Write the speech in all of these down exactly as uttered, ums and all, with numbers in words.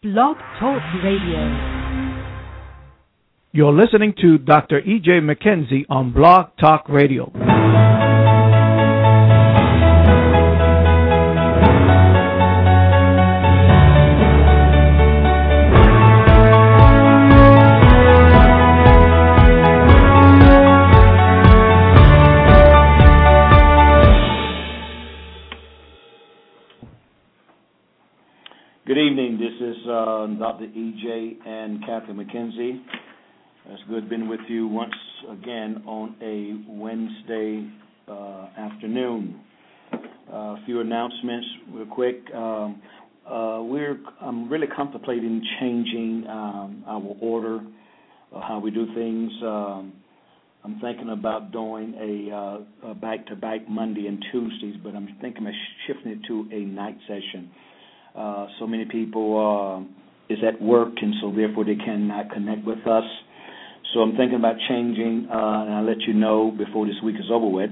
Blog Talk Radio. You're listening to Doctor E J McKenzie on Blog Talk Radio. Good evening. This is uh, Doctor E J and Kathy McKenzie. It's good being with you once again on a Wednesday uh, afternoon. Uh, a few announcements real quick. Um, uh, we're I'm really contemplating changing um, our order of how we do things. Um, I'm thinking about doing a, uh, a back-to-back Monday and Tuesdays, but I'm thinking of shifting it to a night session. Uh, so many people uh, is at work, and so therefore they cannot connect with us. So I'm thinking about changing, uh, and I'll let you know before this week is over with,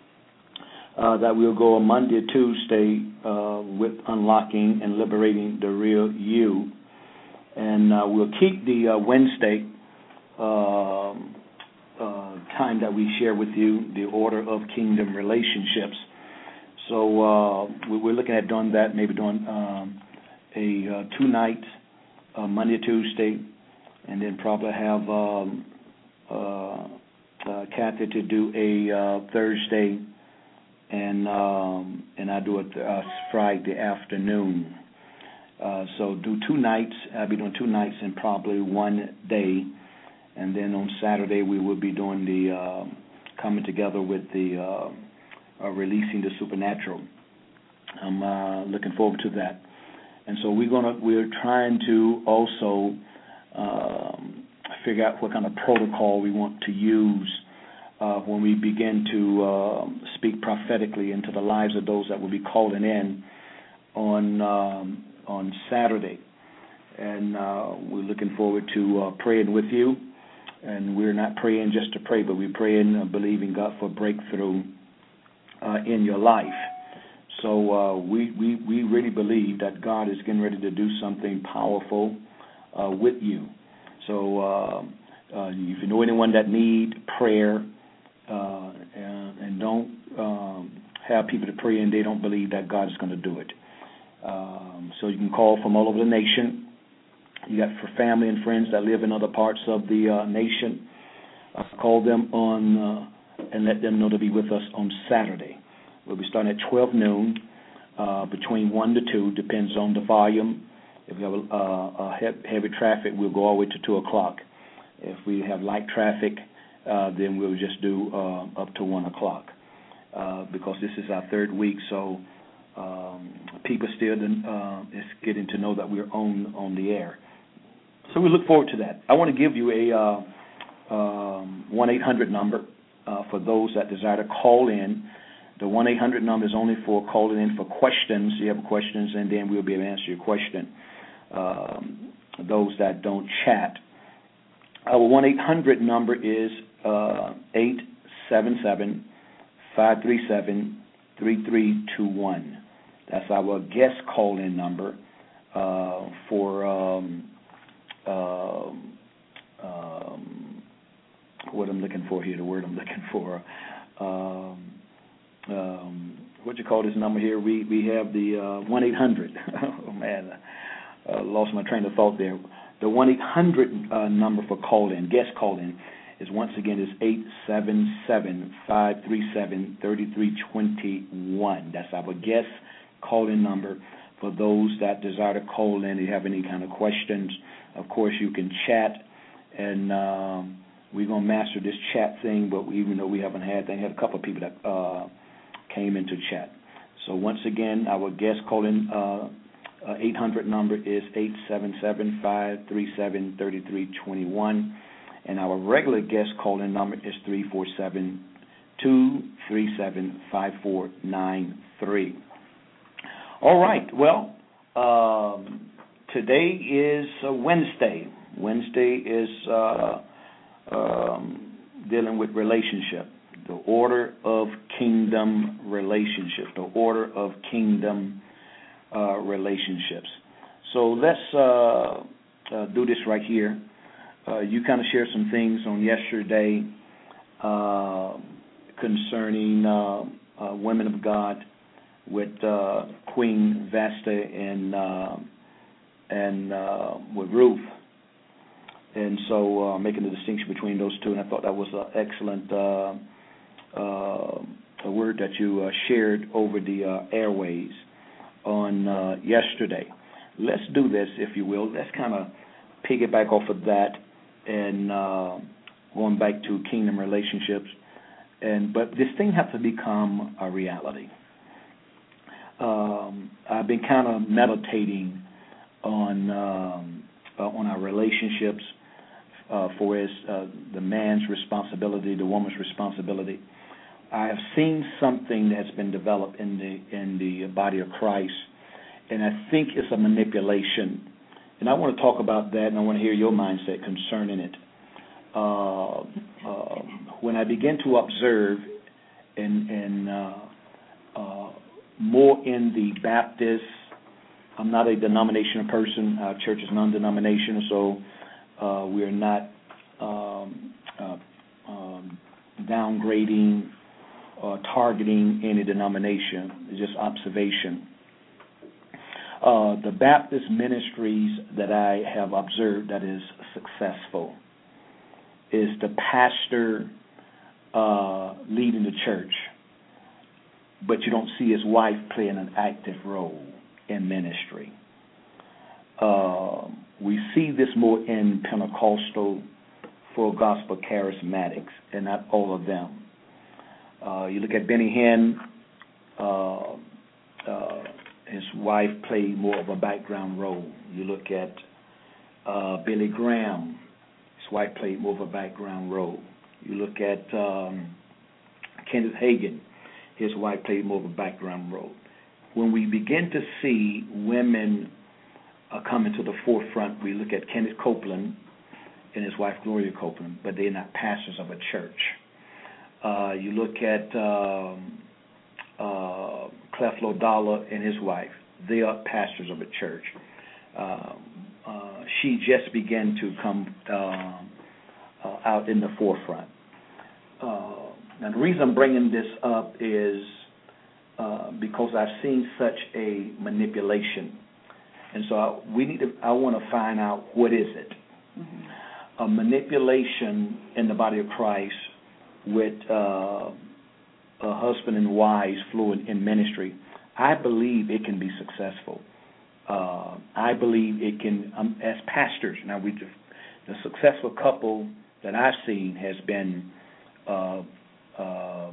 uh, that we'll go on Monday or Tuesday uh, with Unlocking and Liberating the Real You. And uh, we'll keep the uh, Wednesday uh, uh, time that we share with you, the Order of Kingdom Relationships. So uh, we're looking at doing that, maybe doing um, a uh, two-night, uh, Monday, Tuesday, and then probably have um, uh, uh, Kathy to do a uh, Thursday, and um, and I do a uh, Friday afternoon. Uh, so do two nights. I'll be doing two nights and probably one day, and then on Saturday we will be doing the uh, coming together with the. Uh, Uh, releasing the supernatural. I'm uh, looking forward to that, and so we're gonna we're trying to also um, figure out what kind of protocol we want to use uh, when we begin to uh, speak prophetically into the lives of those that will be calling in on um, on Saturday, and uh, we're looking forward to uh, praying with you. And we're not praying just to pray, but we're praying, uh, believing God for breakthrough. Uh, in your life. So uh, we, we, we really believe that God is getting ready to do something powerful uh, with you. So uh, uh, if you know anyone that need prayer uh, and, and don't um, have people to pray and they don't believe that God is going to do it. Um, so you can call from all over the nation. You got for family and friends that live in other parts of the uh, nation. Uh, call them on uh, and let them know to be with us on Saturday. We'll be starting at twelve noon, uh, between one to two, depends on the volume. If we have a, uh, a heavy traffic, we'll go all the way to two o'clock. If we have light traffic, uh, then we'll just do uh, up to one o'clock, uh, because this is our third week, so um, people still uh, is getting to know that we're on, on the air. So we look forward to that. I want to give you a uh, um, one eight hundred number. Uh, for those that desire to call in. The one eight hundred number is only for calling in for questions. You have questions, and then we'll be able to answer your question. Um, those that don't chat. Our one eight hundred number is uh, eight seven seven, five three seven, three three two one. That's our guest call-in number uh, for um, uh, um, what I'm looking for here, the word I'm looking for. Um, um, what you call this number here? We we have the uh, one eight hundred. Oh, man, I uh, lost my train of thought there. The one eight hundred uh, number for call-in, guest call-in, is once again is eight seven seven, five three seven, three three two one. That's our guest call-in number for those that desire to call in. If you have any kind of questions, of course, you can chat and... Um, We're going to master this chat thing, but even though we haven't had, they had a couple of people that uh, came into chat. So once again, our guest calling uh, uh, eight hundred number is eight seven seven, five three seven, three three two one, and our regular guest calling number is three four seven, two three seven, five four nine three. All right, well, um, today is uh, Wednesday. Wednesday is... Uh, Um, dealing with relationship, the order of kingdom relationship, the order of kingdom uh, relationships. So let's uh, uh, do this right here. Uh, you kind of shared some things on yesterday uh, concerning uh, uh, women of God with uh, Queen Vesta and uh, and uh, with Ruth, and so uh, making the distinction between those two. And I thought that was an excellent uh, uh, a word that you uh, shared over the uh, airways on uh, yesterday. Let's do this, if you will. Let's kind of piggyback off of that and uh, going back to kingdom relationships. And but this thing has to become a reality. Um, I've been kind of meditating on um, uh, on our relationships uh, for as uh, the man's responsibility, the woman's responsibility. I have seen something that's been developed in the in the body of Christ, and I think it's a manipulation. And I want to talk about that, and I want to hear your mindset concerning it. Uh, uh, when I begin to observe, and, and uh, uh, more in the Baptist, I'm not a denominational person. Our church is non-denominational, so uh, we are not um, uh, um, downgrading or targeting any denomination. It's just observation. Uh, the Baptist ministries that I have observed that is successful is the pastor uh, leading the church, but you don't see his wife playing an active role in ministry. Uh, we see this more in Pentecostal, full gospel charismatics, and not all of them. Uh, you look at Benny Hinn, uh, uh, his wife played more of a background role. You look at uh, Billy Graham, his wife played more of a background role. You look at um, Kenneth Hagin, his wife played more of a background role. When we begin to see women uh, coming to the forefront, we look at Kenneth Copeland and his wife Gloria Copeland, but they're not pastors of a church. Uh, you look at um, uh, Creflo Dollar and his wife; they are pastors of a church. Uh, uh, she just began to come uh, uh, out in the forefront. Uh, now, the reason I'm bringing this up is uh, because I've seen such a manipulation, and so I, we need to. I want to find out what is it. Mm-hmm. A manipulation in the body of Christ with uh, a husband and wives fluent in ministry. I believe it can be successful. Uh, I believe it can, um, as pastors. Now, we the successful couple that I've seen has been, uh, uh,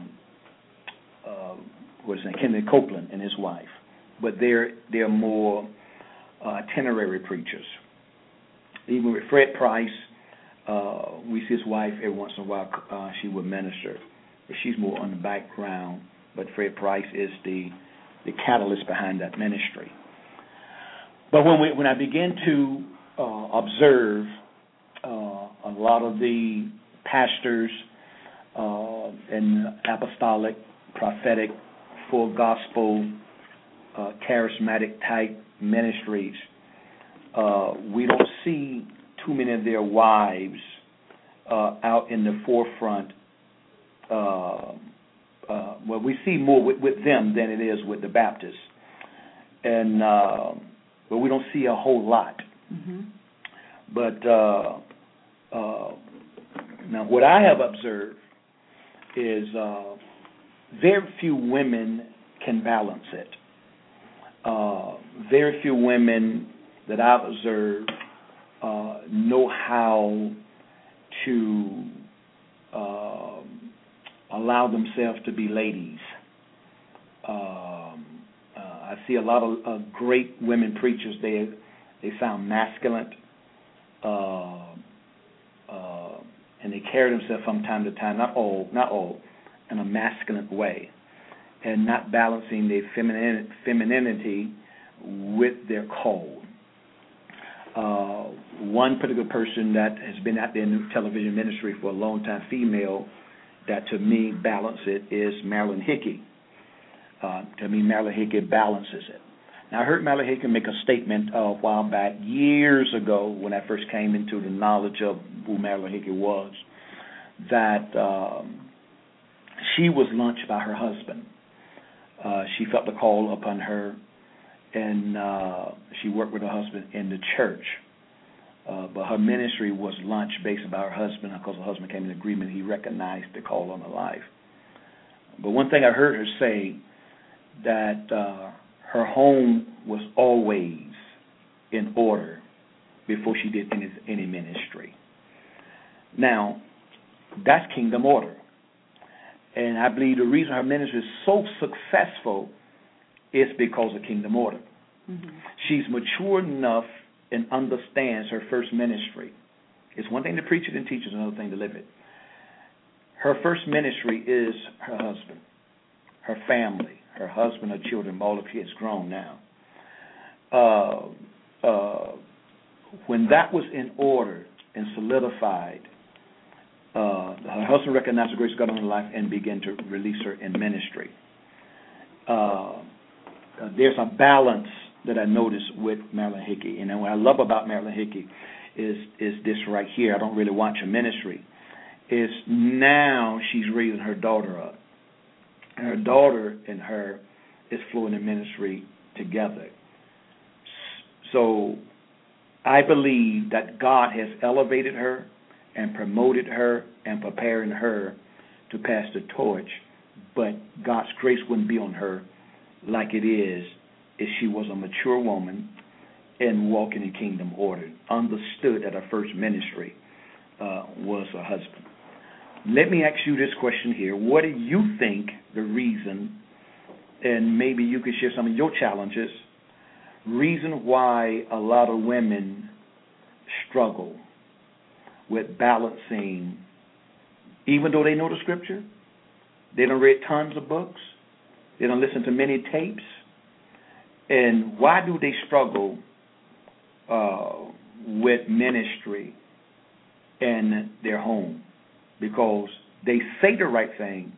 uh, what is it, Kenneth Copeland and his wife, but they're they're more uh, itinerary preachers. Even with Fred Price, uh, we see his wife every once in a while. Uh, she would minister, but she's more on the background. But Fred Price is the the catalyst behind that ministry. But when we when I begin to uh, observe uh, a lot of the pastors uh, and apostolic, prophetic, full gospel, uh, charismatic type ministries, uh, we don't see too many of their wives uh, out in the forefront. Uh, uh, well, we see more with, with them than it is with the Baptists, and uh, but we don't see a whole lot. Mm-hmm. But uh, uh, now, what I have observed is uh, very few women can balance it. Uh, very few women that I've observed uh, know how to uh, allow themselves to be ladies. Um, uh, I see a lot of uh, great women preachers. They they sound masculine, uh, uh, and they carry themselves from time to time, not all, not all, in a masculine way, and not balancing their feminin- femininity with their call. Uh, one particular person that has been out there in the television ministry for a long time, female, that to me balance it is Marilyn Hickey. Uh, to me, Marilyn Hickey balances it. Now, I heard Marilyn Hickey make a statement uh, a while back, years ago, when I first came into the knowledge of who Marilyn Hickey was, that um, she was launched by her husband. Uh, she felt the call upon her, and uh, she worked with her husband in the church. Uh, but her ministry was launched based by her husband, because her husband came in agreement. He recognized the call on her life. But one thing I heard her say, that uh, her home was always in order before she did any, any ministry. Now, that's kingdom order. And I believe the reason her ministry is so successful is because of kingdom order. Mm-hmm. She's mature enough and understands her first ministry. It's one thing to preach it and teach it, another thing to live it. Her first ministry is her husband, her family, her husband, her children, all of the kids grown now. Uh, uh, when that was in order and solidified, uh, her husband recognized the grace of God in her life and began to release her in ministry. Uh, uh, there's a balance that I noticed with Marilyn Hickey. And what I love about Marilyn Hickey is is this right here. I don't really watch her ministry. Is now she's raising her daughter up. And her daughter and her is flowing in ministry together. So I believe that God has elevated her and promoted her and preparing her to pass the torch, but God's grace wouldn't be on her like it is if she was a mature woman and walking in kingdom order, understood that her first ministry uh, was her husband. Let me ask you this question here. What do you think the reason, and maybe you could share some of your challenges, reason why a lot of women struggle with balancing, even though they know the scripture, they done read tons of books, they done listened to many tapes, and why do they struggle uh, with ministry in their home? Because they say the right thing,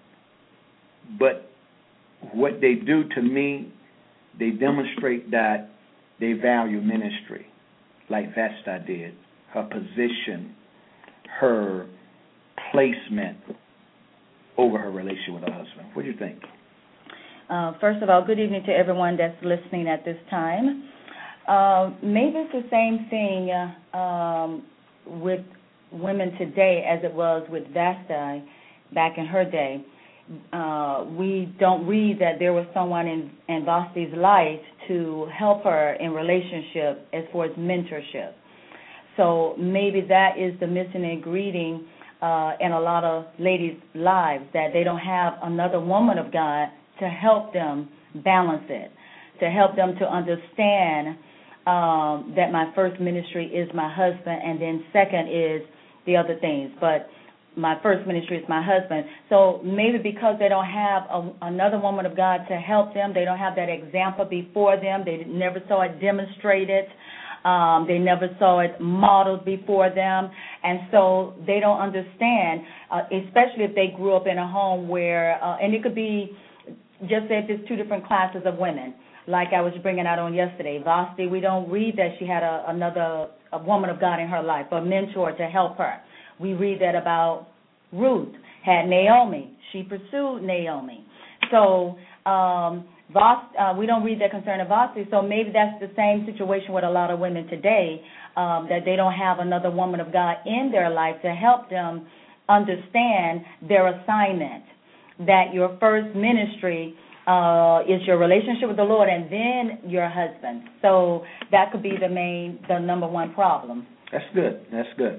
but what they do, to me, they demonstrate that they value ministry, like Vesta did, her position, her placement over her relationship with her husband. What do you think? Uh, first of all, good evening to everyone that's listening at this time. Uh, maybe it's the same thing uh, um, with women today as it was with Vesta back in her day. Uh, we don't read that there was someone in, in Vasti's life to help her in relationship as far as mentorship. So maybe that is the missing ingredient uh, in a lot of ladies' lives, that they don't have another woman of God to help them balance it, to help them to understand um, that my first ministry is my husband, and then second is the other things. But my first ministry is my husband. So maybe because they don't have a, another woman of God to help them, they don't have that example before them, they never saw it demonstrated, um, they never saw it modeled before them, and so they don't understand, uh, especially if they grew up in a home where, uh, and it could be, just say if it's two different classes of women, like I was bringing out on yesterday. Vasti, we don't read that she had a, another a woman of God in her life, a mentor to help her. We read that about Ruth, had Naomi. She pursued Naomi. So um, Vast, uh, we don't read that concerning Vasti, so maybe that's the same situation with a lot of women today, um, that they don't have another woman of God in their life to help them understand their assignment, that your first ministry uh, is your relationship with the Lord and then your husband. So that could be the main, the number one problem. That's good. That's good.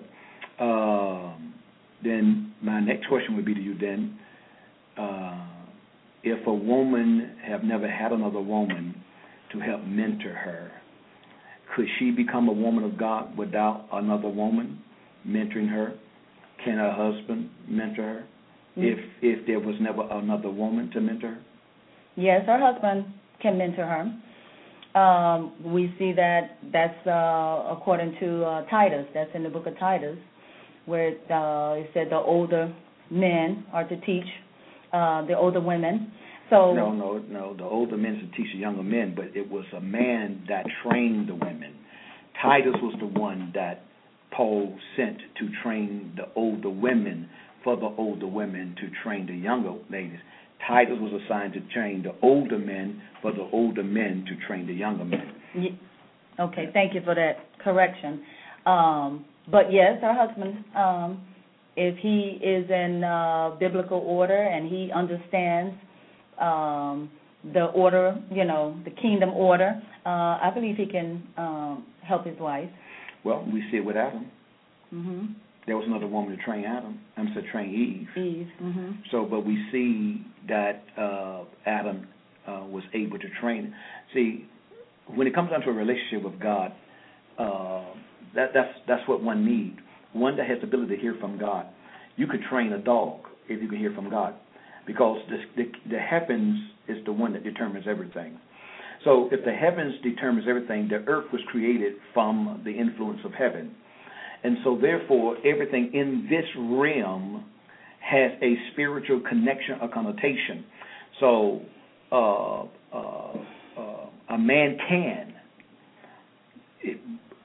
Um, then my next question would be to you then, uh, if a woman have never had another woman to help mentor her, could she become a woman of God without another woman mentoring her? Can her husband mentor her mm-hmm. if if there was never another woman to mentor her? Yes, her husband can mentor her. Um, we see that that's uh, according to uh, Titus. That's in the book of Titus, where uh, it said the older men are to teach uh, the older women. So no, no, no. The older men to teach the younger men, but it was a man that trained the women. Titus was the one that Paul sent to train the older women for the older women to train the younger ladies. Titus was assigned to train the older men for the older men to train the younger men. Yeah. Okay, thank you for that correction. Um, but yes, her husband, um, if he is in uh, biblical order and he understands um, the order, you know, the kingdom order, uh, I believe he can um, help his wife. Well, we see it with Adam. Mm-hmm. There was another woman to train Adam. I'm sorry, train Eve. Eve. Mm-hmm. So, but we see that uh, Adam uh, was able to train. See, when it comes down to a relationship with God, uh, that, that's that's what one needs. One that has the ability to hear from God. You could train a dog if you can hear from God, because the, the, the heavens is the one that determines everything. So, if the heavens determines everything, the earth was created from the influence of heaven. And so, therefore, everything in this realm has a spiritual connection or connotation. So, uh, uh, uh, a man can. It,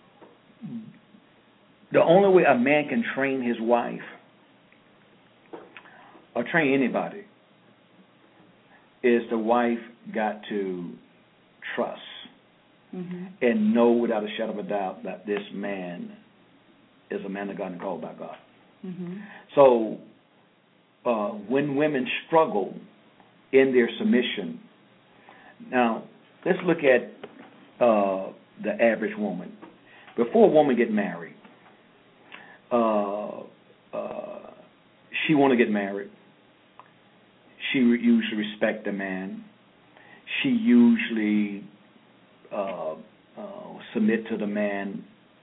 the only way a man can train his wife or train anybody is the wife got to trust mm-hmm. and know without a shadow of a doubt that this man is a man of God and called by God. Mm-hmm. So uh, when women struggle in their submission, now let's look at uh, the average woman. Before a woman get married, uh, uh, she want to get married. She re- usually respect the man. She usually uh, uh, submit to the man.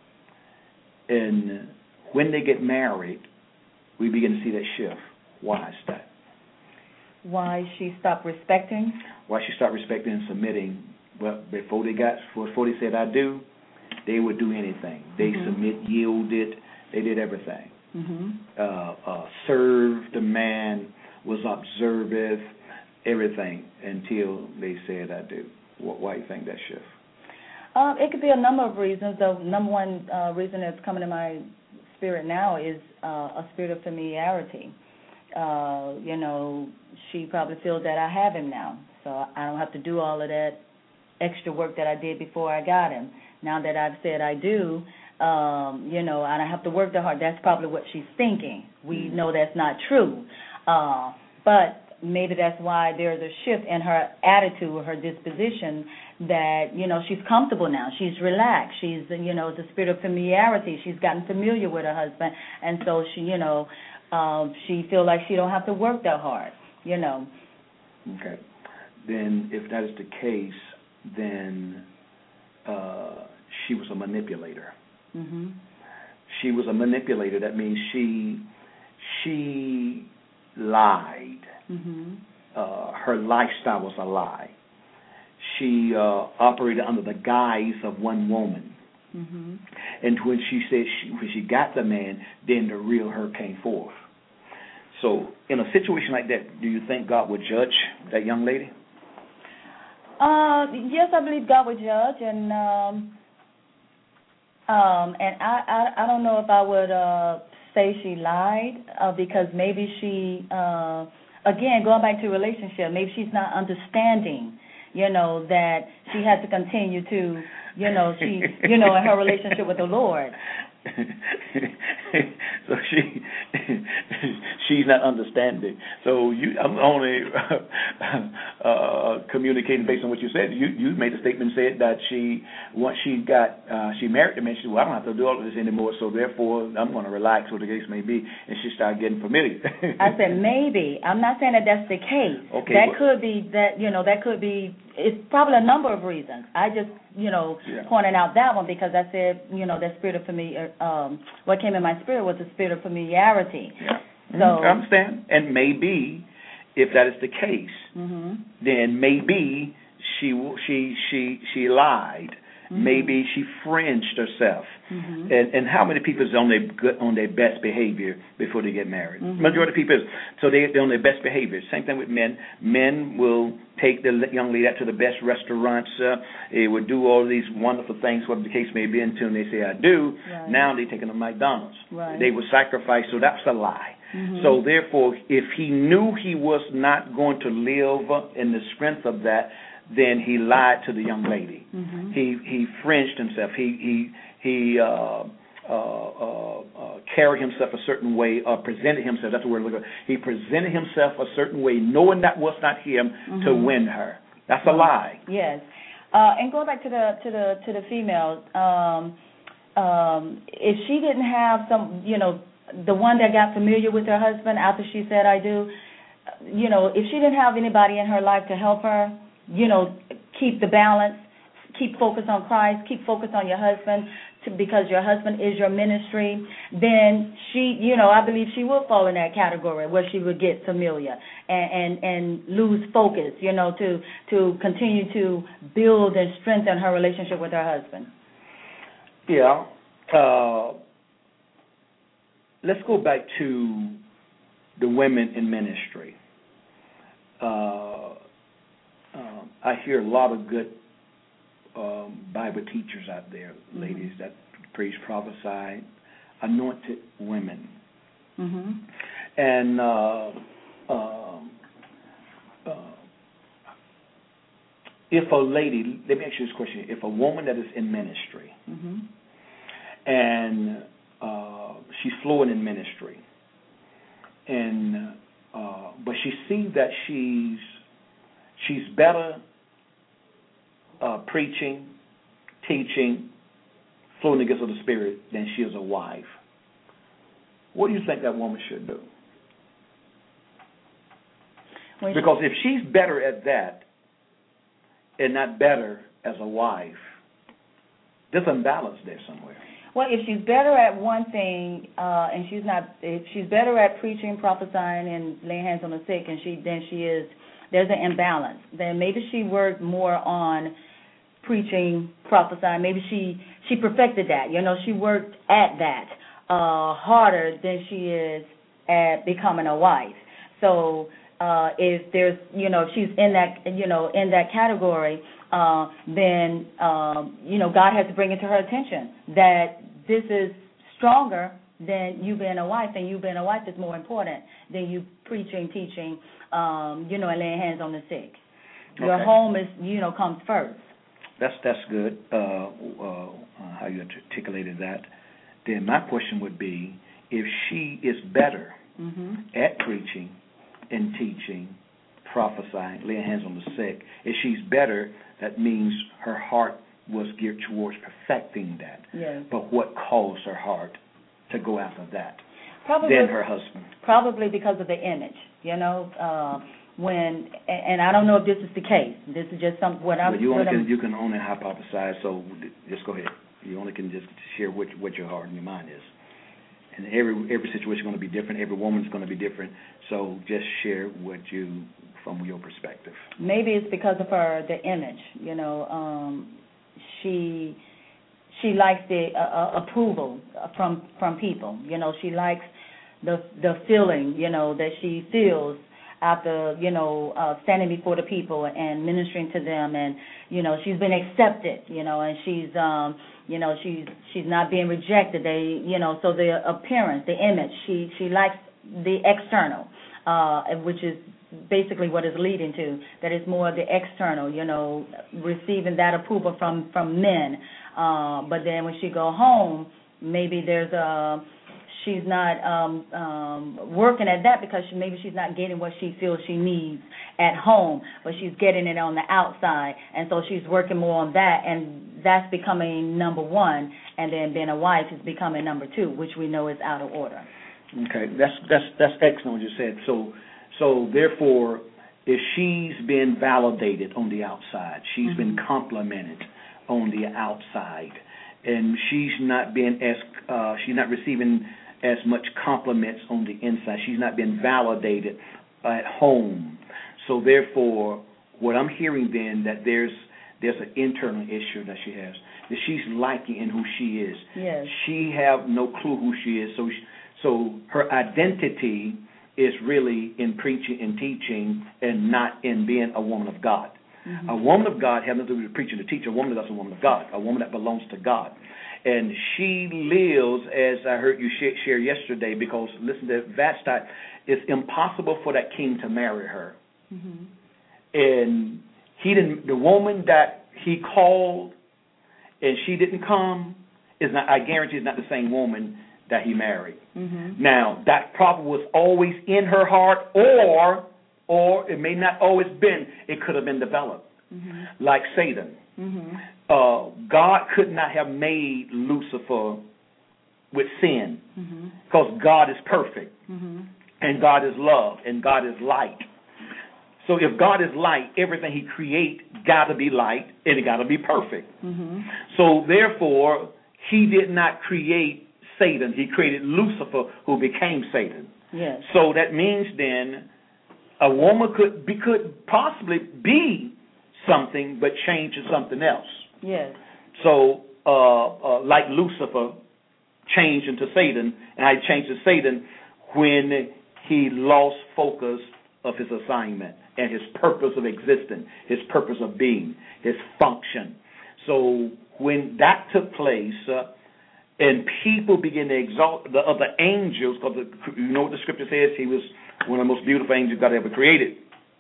And when they get married, we begin to see that shift. Why is that? Why she stopped respecting? Why she stopped respecting and submitting. Well, before they got, before they said I do, they would do anything. They mm-hmm. submit, yielded, they did everything. Mm-hmm. Uh, uh, served the man, was observant, everything until they said I do. Why do you think that shift? Uh, it could be a number of reasons. The number one uh, reason that's coming to my spirit now is uh, a spirit of familiarity. Uh, you know, she probably feels that I have him now, so I don't have to do all of that extra work that I did before I got him. Now that I've said I do, um, you know, I don't have to work that hard. That's probably what she's thinking. We mm-hmm. know that's not true. Uh, but maybe that's why there's a shift in her attitude or her disposition that, you know, she's comfortable now. She's relaxed. She's, you know, the spirit of familiarity. She's gotten familiar with her husband, and so she, you know, um, she feels like she don't have to work that hard, you know. Okay. Then if that is the case, then uh, she was a manipulator. Mm-hmm. She was a manipulator. That means she she lied. Mm-hmm. Uh, her lifestyle was a lie. She uh, operated under the guise of one woman. Mm-hmm. And when she said she, when she got the man, then the real her came forth. So in a situation like that, do you think God would judge that young lady? Uh, yes, I believe God would judge, and um, um, and I, I I don't know if I would uh, say she lied uh, because maybe she uh, again going back to relationship, maybe she's not understanding, you know, that she has to continue to, you know, she you know in her relationship with the Lord. So she she's not understanding. So you, I'm only uh, uh, communicating based on what you said. You you made a statement said that she once she got uh, she married the man, she said, well, I don't have to do all of this anymore. So therefore, I'm going to relax, what the case may be, and she started getting familiar. I said maybe. I'm not saying that that's the case. Okay, that well, could be that you know that could be. It's probably a number of reasons. I just you know yeah. pointed out that one because I said you know that spirit of familiar. Um, what came in my spirit was the spirit of familiarity. Yeah. So mm-hmm. I understand. And maybe if that is the case, mm-hmm. then maybe she she she she lied Mm-hmm. Maybe she fringed herself. Mm-hmm. And and how many people is on their good, on their best behavior before they get married? Mm-hmm. Majority of people is. So they, they're on their best behavior. Same thing with men. Men will take the young lady out to the best restaurants. Uh, they will do all these wonderful things, whatever the case may be, until they say, I do. Right. Now they're taking them to McDonald's. Right. They will sacrifice. So that's a lie. Mm-hmm. So therefore, if he knew he was not going to live in the strength of that, then he lied to the young lady. Mm-hmm. He he fringed himself. He he he uh, uh, uh, uh, carried himself a certain way, or presented himself. That's the word. He presented himself a certain way, knowing that was not him, mm-hmm. to win her. That's a lie. Yes. Uh, and going back to the to the to the female, um, um, if she didn't have some, you know, the one that got familiar with her husband after she said I do, you know, if she didn't have anybody in her life to help her, you know, keep the balance, keep focus on Christ, keep focus on your husband, to, because your husband is your ministry, then she, you know, I believe she will fall in that category where she would get familiar and, and, and lose focus, you know, to, to continue to build and strengthen her relationship with her husband. Yeah. Uh, let's go back to the women in ministry. Uh, Um, I hear a lot of good um, Bible teachers out there, mm-hmm. ladies that preach, prophesy, anointed women. Mm-hmm. And uh, uh, uh, if a lady, let me ask you this question, if a woman that is in ministry, mm-hmm. and uh, she's fluent in ministry, and uh, but she sees that she's She's better uh, preaching, teaching, flowing the gifts of the Spirit than she is a wife. What do you think that woman should do? Well, because if she's better at that and not better as a wife, there's imbalance there somewhere. Well, if she's better at one thing uh, and she's not, if she's better at preaching, prophesying, and laying hands on the sick, and she then she is. There's an imbalance. Then maybe she worked more on preaching, prophesying. Maybe she, she perfected that. You know, she worked at that uh, harder than she is at becoming a wife. So uh, if there's, you know, if she's in that, you know, in that category, uh, then, um, you know, God has to bring it to her attention that this is stronger than you being a wife, and you being a wife is more important than you preaching, teaching, um, you know, and laying hands on the sick. Your okay. home is, you know, comes first. That's that's good. Uh, uh, how you articulated that. Then my question would be, if she is better mm-hmm. at preaching and teaching, prophesying, laying hands on the sick, if she's better, that means her heart was geared towards perfecting that. Yes. But what caused her heart to go after that probably, than her husband? Probably because of the image, you know. Uh, when and I don't know if this is the case. This is just some what I'm. Well, you only what can I'm, you can only hypothesize. So just go ahead. You only can just share what what your heart and your mind is. And every every situation is going to be different. Every woman's going to be different. So just share what you from your perspective. Maybe it's because of her the image. You know, um, she. She likes the uh, approval from from people. You know, she likes the the feeling, you know, that she feels after, you know, uh, standing before the people and ministering to them, and you know, she's been accepted, you know, and she's um, you know, she's she's not being rejected. They, you know, so the appearance, the image, she she likes the external, uh, which is basically what is leading to that is more the external, you know, receiving that approval from from men. Uh, but then when she go home, maybe there's a she's not um, um, working at that because she, maybe she's not getting what she feels she needs at home, but she's getting it on the outside, and so she's working more on that, and that's becoming number one, and then being a wife is becoming number two, which we know is out of order. Okay, that's that's that's excellent what you said. So so therefore, if she's been validated on the outside, she's mm-hmm. been complimented on the outside, and she's not being as uh, she's not receiving as much compliments on the inside. She's not being validated at home. So therefore, what I'm hearing then that there's there's an internal issue that she has. that she's lacking in who she is. Yes. She have no clue who she is. So, she, so her identity is really in preaching and teaching, and not in being a woman of God. Mm-hmm. A woman of God has nothing to do with preaching and teaching. A woman that's a woman of God, a woman that belongs to God. And she lives, as I heard you share, share yesterday, because, listen to Vashti, it's impossible for that king to marry her. Mm-hmm. And he didn't. The woman that he called and she didn't come is not. I guarantee, is not the same woman that he married. Mm-hmm. Now, that problem was always in her heart, or or it may not always been. It could have been developed, mm-hmm. like Satan. Mm-hmm. Uh, God could not have made Lucifer with sin, because mm-hmm. God is perfect, mm-hmm. and God is love, and God is light. So if God is light, everything he create got to be light, and it got to be perfect. Mm-hmm. So therefore, he did not create Satan. He created Lucifer, who became Satan. Yes. So that means then a woman could be, could possibly be something, but change to something else. Yes. So, uh, uh, like Lucifer changed into Satan, and I changed to Satan when he lost focus of his assignment and his purpose of existing, his purpose of being, his function. So when that took place, uh, and people began to exalt the other angels, because you know what the scripture says, he was one of the most beautiful angels God ever created.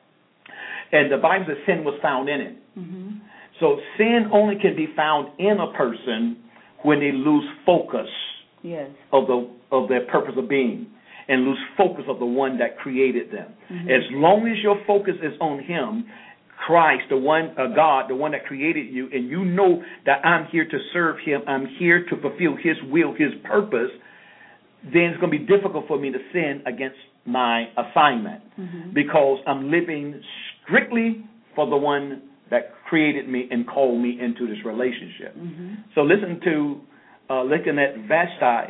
And the Bible says sin was found in it. Mm-hmm. So sin only can be found in a person when they lose focus yes. of the of their purpose of being, and lose focus of the one that created them. Mm-hmm. As long as your focus is on him, Christ, the one, uh, God, the one that created you, and you know that I'm here to serve him, I'm here to fulfill his will, his purpose, then it's going to be difficult for me to sin against my assignment, mm-hmm. because I'm living strictly for the one that created me and called me into this relationship. Mm-hmm. So listen to, uh, looking at Vashti.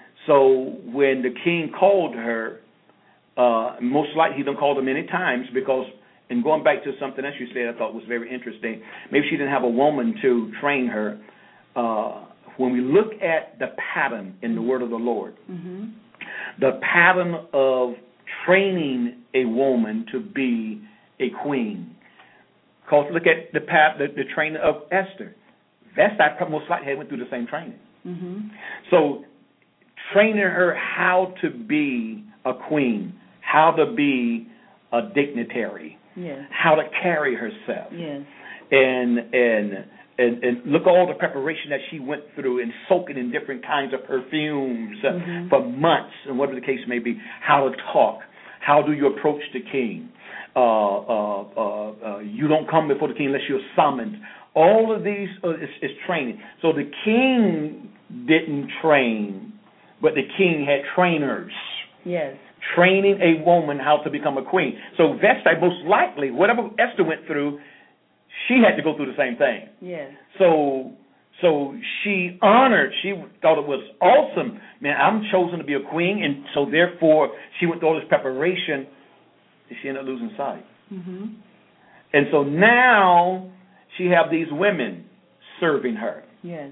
So when the king called her, uh, most likely he done called her many times, because, and going back to something else you said I thought was very interesting, maybe she didn't have a woman to train her. Uh, when we look at the pattern in the word of the Lord, mm-hmm. the pattern of training a woman to be a queen. Because look at the path, the, the training of Esther. Vashti most likely went through the same training. Mm-hmm. So training her how to be a queen, how to be a dignitary, yes. how to carry herself, yes. and and and and look at all the preparation that she went through, and soaking in different kinds of perfumes mm-hmm. uh, for months, and whatever the case may be. How to talk, how do you approach the king? Uh, uh, uh, uh, you don't come before the king unless you're summoned. All of these uh, is, is training. So the king didn't train, but the king had trainers. Yes. Training a woman how to become a queen. So Vashti, most likely, whatever Esther went through, she had to go through the same thing. Yes. So, so she honored. She thought it was awesome. Man, I'm chosen to be a queen, and so therefore she went through all this preparation. She ended up losing sight. Mm-hmm. And so now she have these women serving her. Yes.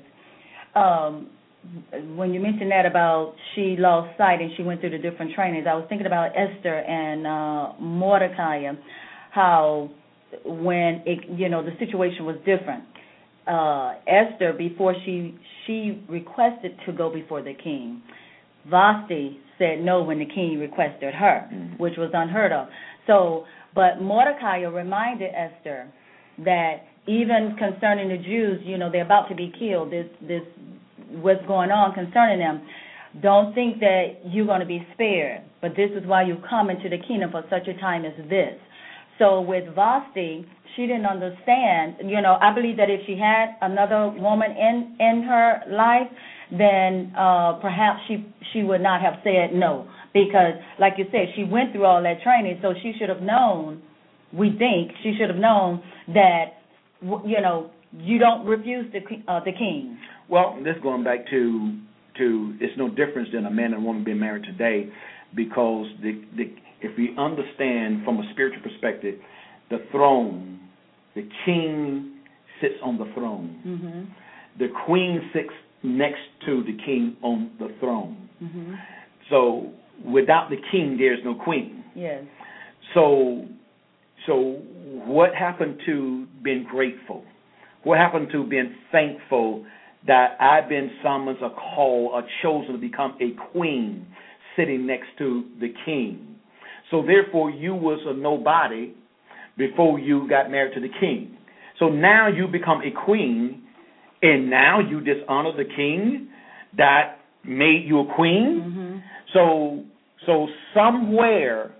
Um, when you mentioned that about she lost sight and she went through the different trainings, I was thinking about Esther and uh, Mordecai, how when it, you know, the situation was different. Uh, Esther, before she she requested to go before the king, Vashti said no when the king requested her, mm-hmm. which was unheard of. So, but Mordecai reminded Esther that even concerning the Jews, you know, they're about to be killed. This, this, what's going on concerning them. Don't think that you're going to be spared, but this is why you come into the kingdom for such a time as this. So with Vashti, she didn't understand. You know, I believe that if she had another woman in, in her life, then uh, perhaps she she would not have said no. Because, like you said, she went through all that training, so she should have known, we think, she should have known that, you know, you don't refuse the, uh, the king. Well, this going back to, to it's no difference than a man and a woman being married today, because the, the if we understand from a spiritual perspective, the throne, the king sits on the throne. Mm-hmm. the queen sits next to the king on the throne. Mm-hmm. So without the king, there's no queen. Yes. So, so what happened to being grateful? What happened to being thankful that I've been summoned, or called, or chosen to become a queen sitting next to the king? So therefore, you was a nobody before you got married to the king. So now you become a queen, and now you dishonor the king that made you a queen. Mm-hmm. So, so somewhere,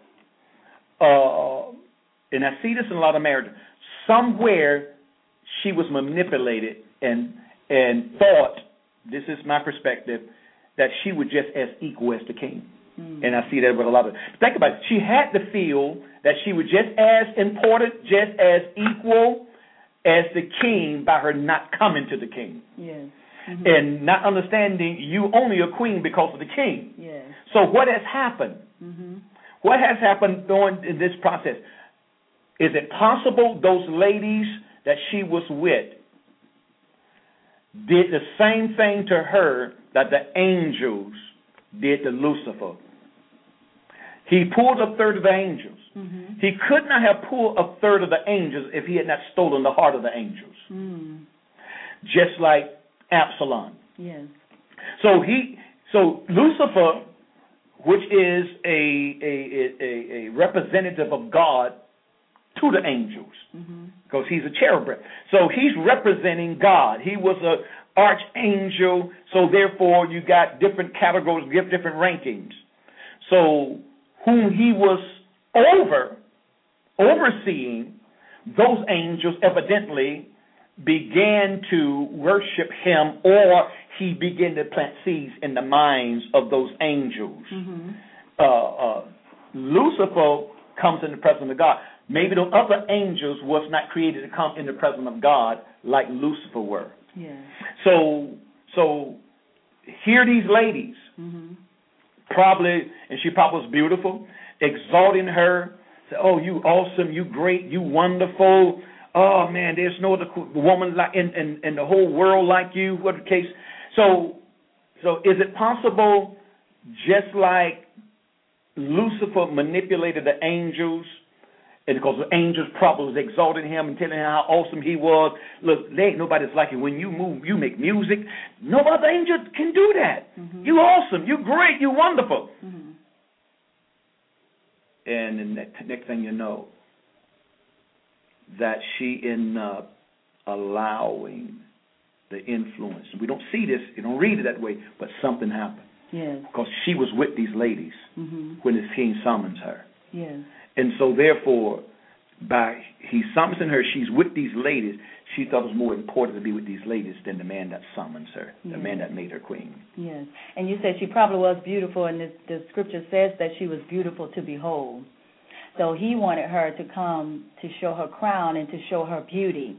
uh, and I see this in a lot of marriages, somewhere she was manipulated and and thought, this is my perspective, that she was just as equal as the king. Mm. And I see that with a lot of, think about it, she had to feel that she was just as important, just as equal as the king by her not coming to the king. Yes. Mm-hmm. And not understanding you only a queen because of the king. Yes. So what has happened? Mm-hmm. What has happened during this process? Is it possible those ladies that she was with did the same thing to her that the angels did to Lucifer? He pulled a third of the angels. Mm-hmm. He could not have pulled a third of the angels if he had not stolen the heart of the angels. Mm. Just like Absalom. Yes. So he, so Lucifer, which is a a, a, a representative of God to the angels, mm-hmm. because he's a cherubim. So he's representing God. He was an archangel, so therefore you got different categories, different rankings. So whom he was over, overseeing, those angels evidently began to worship him, or he began to plant seeds in the minds of those angels. Mm-hmm. Uh, uh, Lucifer comes in the presence of God. Maybe the other angels was not created to come in the presence of God like Lucifer were. Yeah. So, so here these ladies, mm-hmm. probably, and she probably was beautiful, exalting her, say, "Oh, you awesome, you great, you wonderful. Oh man, there's no other woman like in, in, in the whole world like you." What the case? So, so is it possible, just like Lucifer manipulated the angels, and because the angels probably was exalting him and telling him how awesome he was? Look, there ain't nobody's like you. When you move, you make music. No other angel can do that. Mm-hmm. You awesome. You great. You wonderful. Mm-hmm. And the next, next thing you know, that she ended up allowing the influence. We don't see this. You don't read it that way, but something happened. Yes. Because she was with these ladies mm-hmm. when the king summons her. Yes. And so therefore, by he summons her, she's with these ladies. She thought it was more important to be with these ladies than the man that summons her, yes. the man that made her queen. Yes. And you said she probably was beautiful, and the, the scripture says that she was beautiful to behold. So he wanted her to come to show her crown and to show her beauty.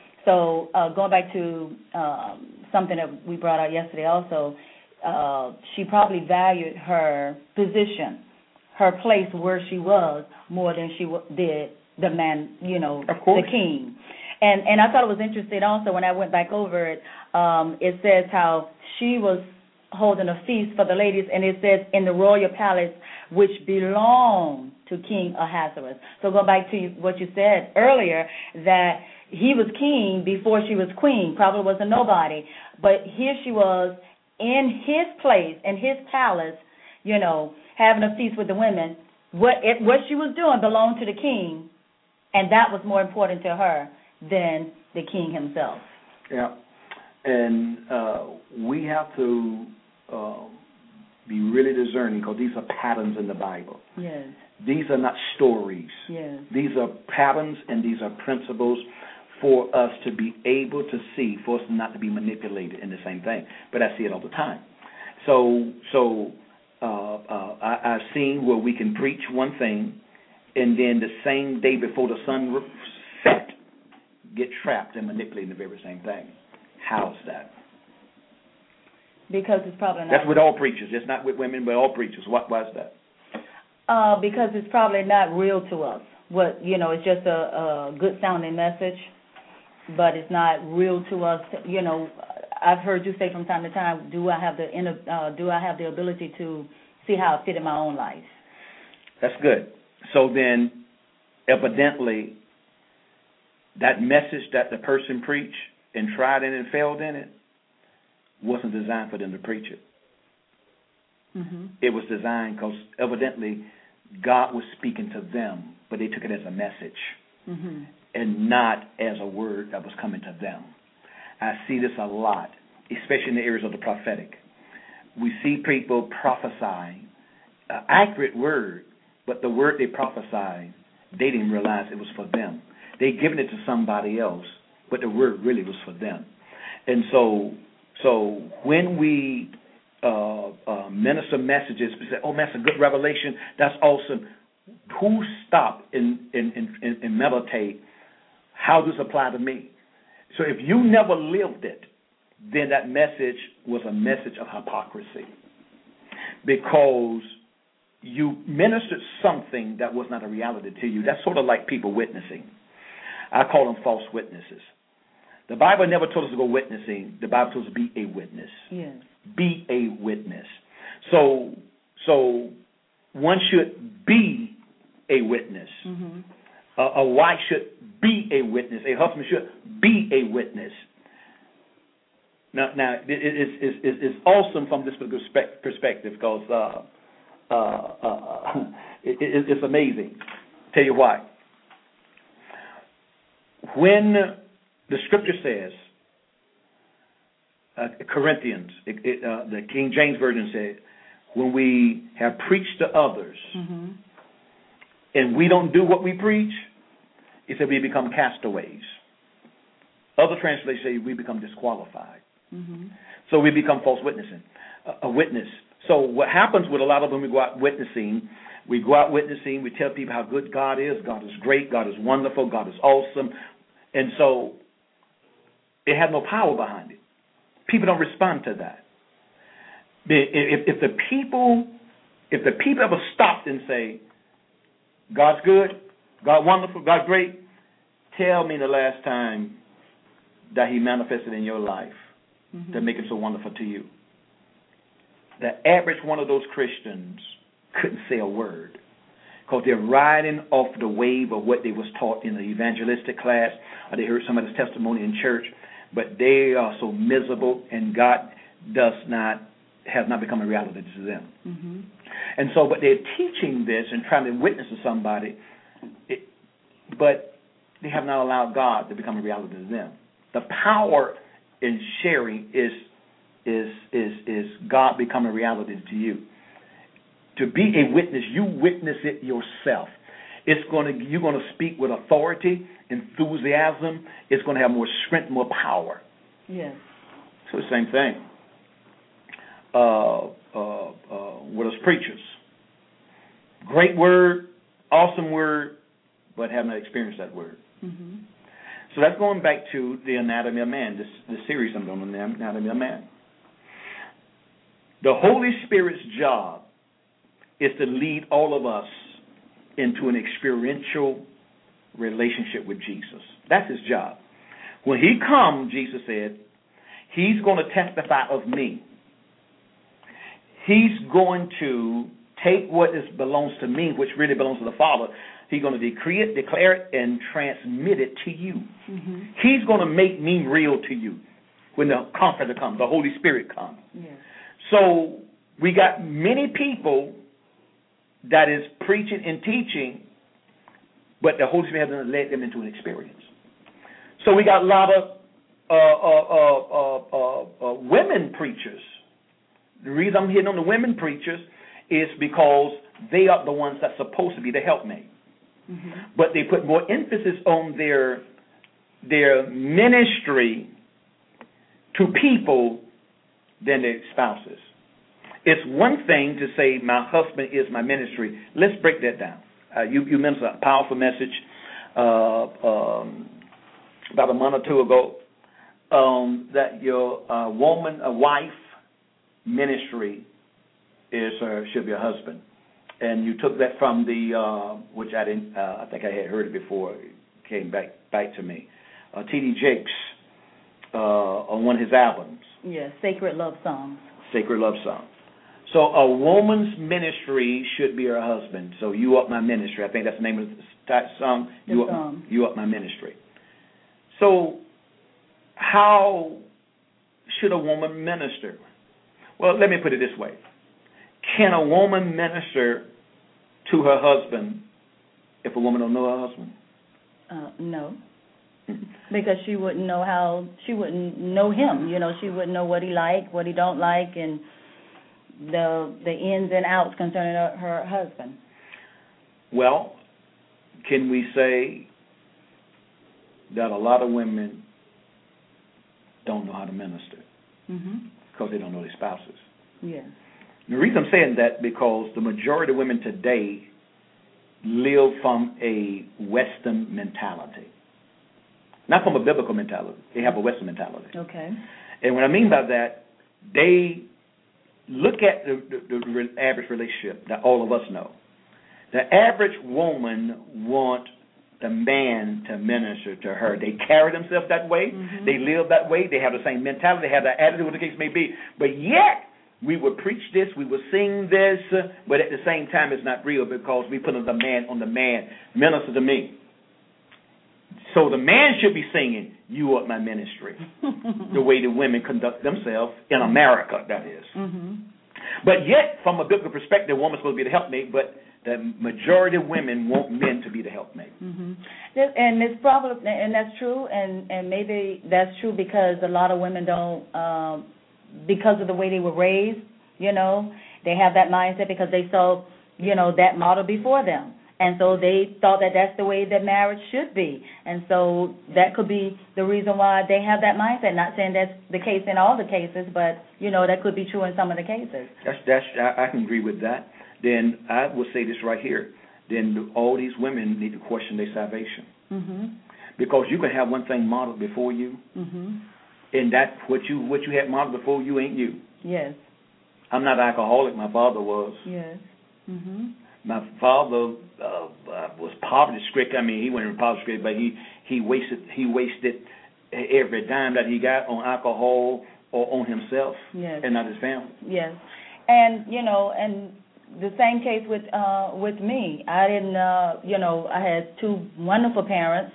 So uh, going back to um, something that we brought out yesterday also, uh, she probably valued her position, her place where she was, more than she w- did the man, you know, the king. And and I thought it was interesting also when I went back over it, um, it says how she was holding a feast for the ladies, and it says in the royal palace which belonged to King Ahasuerus. So go back to what you said earlier, that he was king before she was queen, probably was a nobody. But here she was in his place, in his palace, you know, having a feast with the women. What it, what she was doing belonged to the king, and that was more important to her than the king himself. Yeah, and uh, we have to uh, be really discerning, because these are patterns in the Bible. Yes. These are not stories. Yes. These are patterns and these are principles for us to be able to see, for us not to be manipulated in the same thing. But I see it all the time. So, so uh, uh, I, I've seen where we can preach one thing, and then the same day before the sun set, get trapped and manipulating the very same thing. How's that? Because it's probably not. That's with all preachers. It's not with women, but all preachers. What? Why is that? Uh, because it's probably not real to us. What you know, it's just a, a good sounding message, but it's not real to us. You know, I've heard you say from time to time, do I have the uh, do I have the ability to see how it fit in my own life? That's good. So then, evidently, that message that the person preached and tried in and failed in it wasn't designed for them to preach it. Mm-hmm. It was designed because evidently God was speaking to them, but they took it as a message mm-hmm. and not as a word that was coming to them. I see this a lot, especially in the areas of the prophetic. We see people prophesying an accurate word, but the word they prophesied, they didn't realize it was for them. They given it to somebody else, but the word really was for them. And so, so when we uh, uh, minister messages, we say, "Oh, that's a good revelation. That's awesome." Who stop and and, and, and meditate? How does this apply to me? So if you never lived it, then that message was a message of hypocrisy, because you ministered something that was not a reality to you. That's sort of like people witnessing. I call them false witnesses. The Bible never told us to go witnessing. The Bible told us to be a witness. Yes. Be a witness. So, so one should be a witness. Mm-hmm. A, a wife should be a witness. A husband should be a witness. Now, now it, it, it's, it's, it's awesome from this perspective, because uh, uh, uh, it, it, it's amazing. Tell you why. When the Scripture says, uh, Corinthians, it, it, uh, the King James Version said, when we have preached to others mm-hmm. and we don't do what we preach, it said we become castaways. Other translations say we become disqualified. Mm-hmm. So we become false witnessing, uh, a witness. So what happens with a lot of them, we go out witnessing, we go out witnessing, we tell people how good God is, God is great, God is wonderful, God is awesome. And so it had no power behind it. People don't respond to that. If, if the people, if the people ever stopped and say, God's good, God wonderful, God great, tell me the last time that He manifested in your life mm-hmm. to make it so wonderful to you. The average one of those Christians couldn't say a word, because they're riding off the wave of what they was taught in the evangelistic class, or they heard somebody's testimony in church, but they are so miserable, and God does not, has not become a reality to them. Mm-hmm. And so, but they're teaching this and trying to witness to somebody, it, but they have not allowed God to become a reality to them. The power in sharing is is is is God becoming a reality to you. To be a witness, you witness it yourself. It's going to you're going to speak with authority, enthusiasm. It's going to have more strength, more power. Yes. So the same thing. Uh, uh, uh, with us preachers, great word, awesome word, but have not experienced that word. Mm-hmm. So that's going back to the anatomy of man. This the series I'm doing on the anatomy of man. The Holy Spirit's job is to lead all of us into an experiential relationship with Jesus. That's His job. When He comes, Jesus said, He's going to testify of me. He's going to take what is, belongs to me, which really belongs to the Father. He's going to decree it, declare it, and transmit it to you. Mm-hmm. He's going to make me real to you when the Comforter comes, the Holy Spirit comes. Yes. So we got many people that is preaching and teaching, but the Holy Spirit hasn't led them into an experience. So we got a lot of uh, uh, uh, uh, uh, uh, women preachers. The reason I'm hitting on the women preachers is because they are the ones that's supposed to be the helpmate. Mm-hmm. But they put more emphasis on their their ministry to people than their spouses. It's one thing to say, my husband is my ministry. Let's break that down. Uh, you, you mentioned a powerful message uh, um, about a month or two ago um, that your uh, woman, a wife, ministry is uh, should be a husband, and you took that from the uh, which I didn't. Uh, I think I had heard it before. It came back back to me. Uh, T D Jakes uh, on one of his albums Yes, sacred love songs. Sacred love songs. So a woman's ministry should be her husband. So you up my ministry. I think that's the name of that song. The you song. Up, you up my ministry. So how should a woman minister? Well, let me put it this way. Can a woman minister to her husband if a woman don't know her husband? Uh, no. Because she wouldn't know how, she wouldn't know him. You know, she wouldn't know what he like, what he don't like, and the the ins and outs concerning her, her husband. Well, can we say that a lot of women don't know how to minister Mm-hmm. because they don't know their spouses? Yes. The reason I'm saying that because the majority of women today live from a Western mentality. Not from a biblical mentality. They have a Western mentality. Okay. And what I mean by that, they look at the, the, the average relationship that all of us know. The average woman wants the man to minister to her. They carry themselves that way. Mm-hmm. They live that way. They have the same mentality. They have that attitude, what the case may be. But yet, we would preach this, we would sing this, uh, but at the same time, it's not real because we put the man on the man. Minister to me. So the man should be singing, you are my ministry, the way the women conduct themselves in America, that is. Mm-hmm. But yet, from a biblical perspective, a woman's supposed to be the helpmate, but the majority of women want men to be the helpmate. Mm-hmm. And it's probably, and that's true, and, and maybe that's true because a lot of women don't, um, because of the way they were raised, you know, they have that mindset because they saw, you know, that model before them. And so they thought that that's the way that marriage should be. And so that could be the reason why they have that mindset. Not saying that's the case in all the cases, but, you know, that could be true in some of the cases. That's, that's, I, I can agree with that. Then I will say this right here. Then all these women need to question their salvation. Mm-hmm. Because you can have one thing modeled before you, mm-hmm. and that what you what you had modeled before you ain't you. Yes. I'm not an alcoholic. My father was. Yes. Mm-hmm. My father uh, uh, was poverty-stricken. I mean, he wasn't poverty-stricken, but he, he wasted he wasted every dime that he got on alcohol or on himself, yes. and not his family. Yes, and you know, and the same case with uh, with me. I didn't, uh, you know, I had two wonderful parents,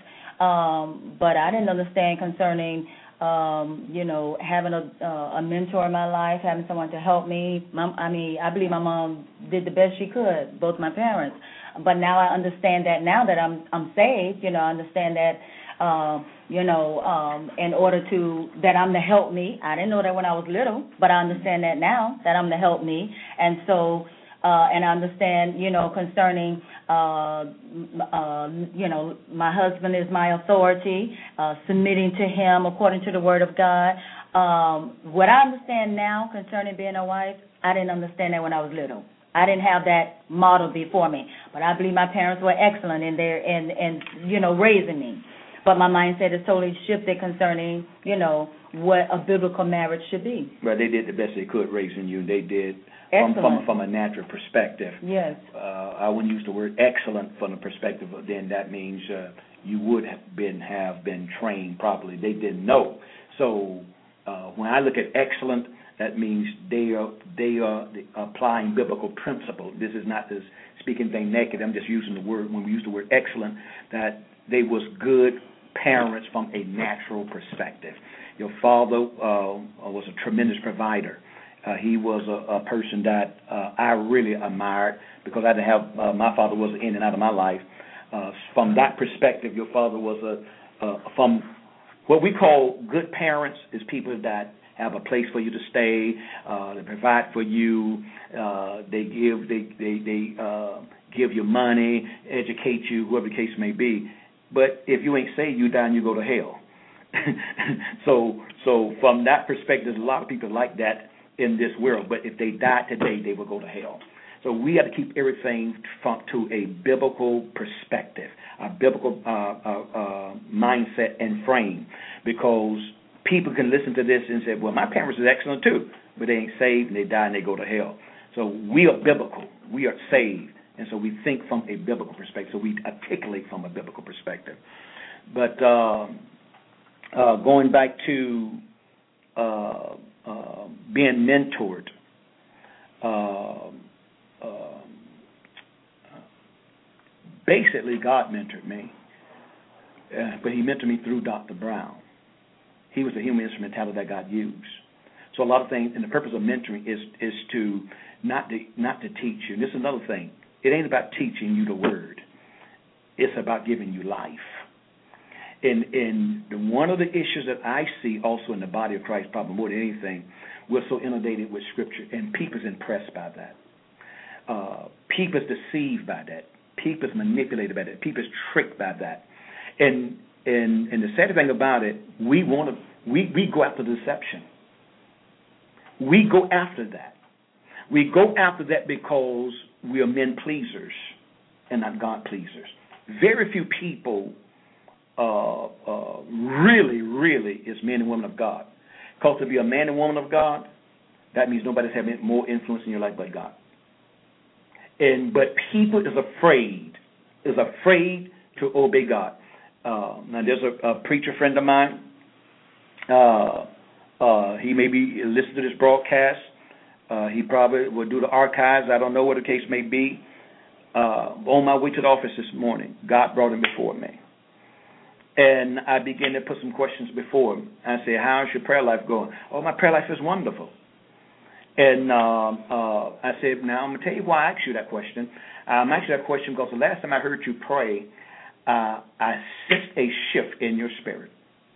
um, but I didn't understand concerning. Um, you know, having a uh, a mentor in my life, having someone to help me. My, I mean, I believe my mom did the best she could, both my parents. But now I understand that now that I'm I'm saved, you know, I understand that, uh, you know, um, in order to, that I'm the help me. I didn't know that when I was little, but I understand that now, that I'm the help me. And so, uh, and I understand, you know, concerning, uh, uh, you know, my husband is my authority, uh, submitting to him according to the word of God. Um, what I understand now concerning being a wife, I didn't understand that when I was little. I didn't have that model before me, but I believe my parents were excellent in their, in, in, you know, raising me. But my mindset is totally shifted concerning, you know, what a biblical marriage should be. Well, they did the best they could raising you. They did Excellent. from, from, from a natural perspective. Yes. Uh, I wouldn't use the word excellent from the perspective of then that means uh, you would have been have been trained properly. They didn't know. So uh, when I look at excellent, that means they are they are applying biblical principle. This is not this speaking thing naked. I'm just using the word when we use the word excellent, that they was good parents from a natural perspective. Your father uh, was a tremendous provider. Uh, he was a, a person that uh, I really admired because I didn't have, uh, my father was in and out of my life. Uh, from that perspective, your father was a, uh, from what we call good parents is people that have a place for you to stay, uh, they provide for you, uh, they give, they, they, they uh, give you money, educate you, whatever the case may be. But if you ain't saved, you die and you go to hell. so, so from that perspective, there's a lot of people like that in this world. But if they died today, they will go to hell. So we have to keep everything from, to a biblical perspective, a biblical uh, uh, uh, mindset and frame, because people can listen to this and say, well, my parents are excellent too, but they ain't saved and they die and they go to hell. So we are biblical. We are saved. And so we think from a biblical perspective. So we articulate from a biblical perspective. But uh, uh, going back to uh, uh, being mentored. Uh, uh, basically, God mentored me, uh, but He mentored me through Doctor Brown. He was the human instrumentality that God used. So a lot of things, and the purpose of mentoring is is to not to not to teach you. And this is another thing. It ain't about teaching you the word. It's about giving you life. And and the, one of the issues that I see also in the body of Christ, probably more than anything, we're so inundated with Scripture, and people's impressed by that. Uh, people's deceived by that. People's manipulated by that. People's tricked by that. And and and the sad thing about it, we want to we we go after deception. We go after that. We go after that because we are men pleasers and not God pleasers. Very few people uh, uh, really, really is men and women of God. Because to be a man and woman of God, that means nobody's having more influence in your life but God. And but people is afraid, is afraid to obey God. Uh, now there's a, a preacher friend of mine. Uh, Uh, he may be listening to this broadcast. Uh, he probably will do the archives. I don't know what the case may be. Uh, on my way to the office this morning, God brought him before me. And I began to put some questions before him. I said, how's your prayer life going? Oh, my prayer life is wonderful. And uh, uh, I said, now I'm going to tell you why I asked you that question. I'm asking you that question because the last time I heard you pray, uh, I sensed a shift in your spirit.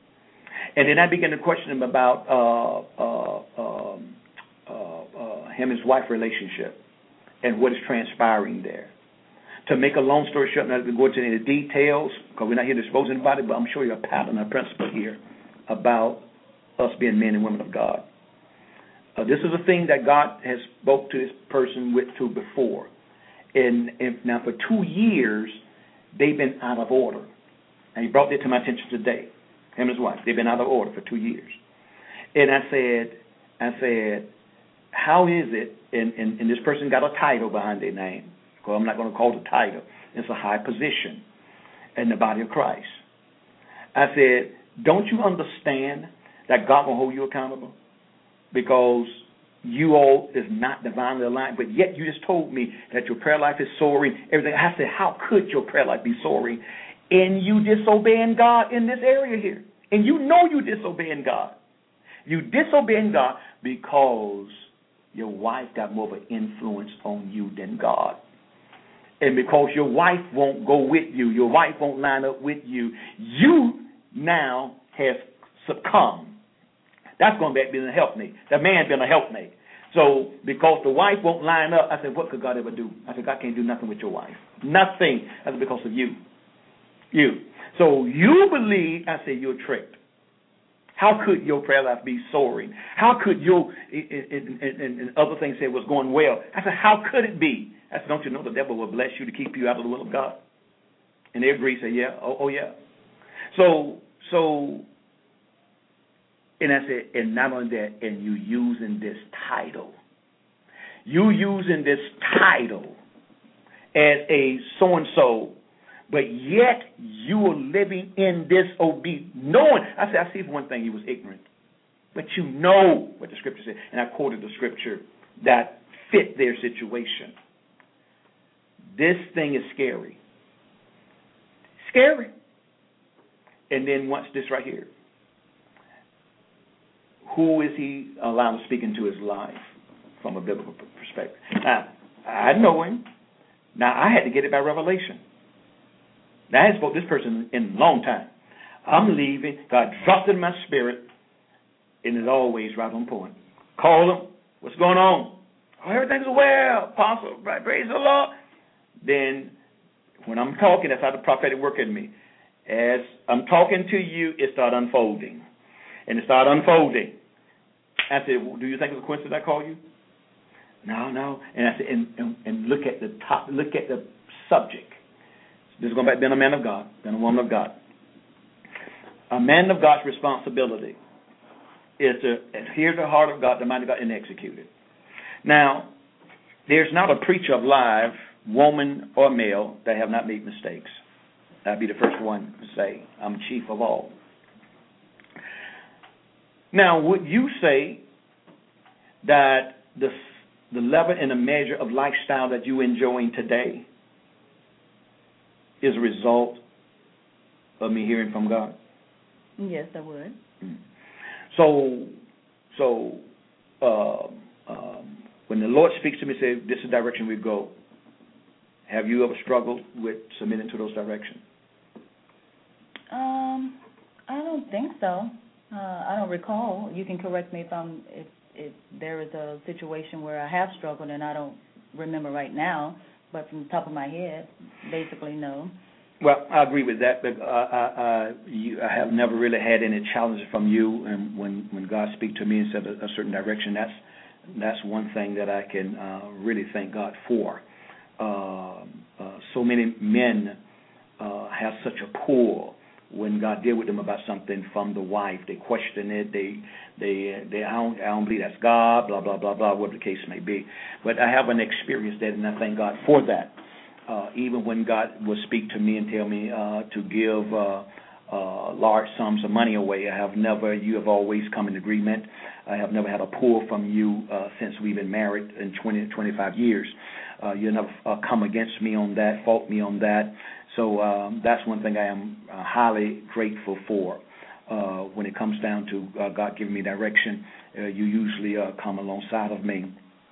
And then I began to question him about uh, uh, um, uh, uh, him and his wife relationship and what is transpiring there. To make a long story short, I'm not going to go into any details because we're not here to expose anybody, but I'm sure you're a pattern, a principle here about us being men and women of God. Uh, this is a thing that God has spoke to this person with to before. And, and now for two years, they've been out of order. And he brought that to my attention today. Him and his wife, they've been out of order for two years. And I said, I said, how is it, and, and, and this person got a title behind their name, because I'm not going to call it a title. It's a high position in the body of Christ. I said, don't you understand that God will hold you accountable? Because you all is not divinely aligned, but yet you just told me that your prayer life is soaring, everything. I said, how could your prayer life be soaring? And you disobeying God in this area here. And you know you disobeying God. You disobeying God because your wife got more of an influence on you than God. And because your wife won't go with you, your wife won't line up with you, you now have succumbed. That's going back being a helpmate. That man been a helpmate. So because the wife won't line up, I said, what could God ever do? I said, God can't do nothing with your wife. Nothing. That's because of you. You. So you believe, I say you're tricked. How could your prayer life be soaring? How could your, and, and, and other things say was going well? I said, how could it be? I said, don't you know the devil will bless you to keep you out of the will of God? And they agree, say, yeah, oh, oh yeah. So, so, and I said, and not only that, and you using this title. You using this title as a so-and-so, but yet you are living in disobedience. Knowing, I said, I see for one thing he was ignorant. But you know what the scripture said. And I quoted the scripture that fit their situation. This thing is scary. Scary. And then watch this right here. Who is he allowed to speak into his life from a biblical perspective? Now, I know him. Now, I had to get it by revelation. Now, I haven't spoken to this person in a long time. I'm leaving. God dropped it in my spirit, and it's always right on point. Call him. What's going on? Oh, everything's well, Apostle. Right, praise the Lord. Then, when I'm talking, that's how the prophetic work in me. As I'm talking to you, it started unfolding. And it started unfolding. I said, well, do you think it's a coincidence I call you? No, no. And I said, and, and, and look at the top, look at the subject. This is going back to being a man of God, being a woman of God. A man of God's responsibility is to adhere to the heart of God, the mind of God, and execute it. Now, there's not a preacher alive, woman or male, that have not made mistakes. I'd be the first one to say, I'm chief of all. Now, would you say that the the level and the measure of lifestyle that you're enjoying today is a result of me hearing from God? Yes, I would. So, so uh, um, when the Lord speaks to me and says, this is the direction we go, have you ever struggled with submitting to those directions? Um, I don't think so. Uh, I don't recall. You can correct me if I'm if if there is a situation where I have struggled and I don't remember right now. But from the top of my head, basically no. Well, I agree with that, but uh, I, I, you, I have never really had any challenges from you. And when, when God speaks to me and said a, a certain direction, that's that's one thing that I can uh, really thank God for. Uh, uh, so many men uh, have such a pull when God deal with them about something from the wife. They question it. They, they, they. I don't, I don't believe that's God. Blah blah blah blah. Whatever the case may be. But I haven't experienced that, and I thank God for that. Uh, even when God will speak to me and tell me uh, to give uh, uh, large sums of money away, I have never. You have always come in agreement. I have never had a pull from you uh, since we've been married in twenty, twenty-five years. Uh, you never uh, come against me on that, fault me on that. So um, that's one thing I am uh, highly grateful for. Uh, when it comes down to uh, God giving me direction, uh, you usually uh, come alongside of me.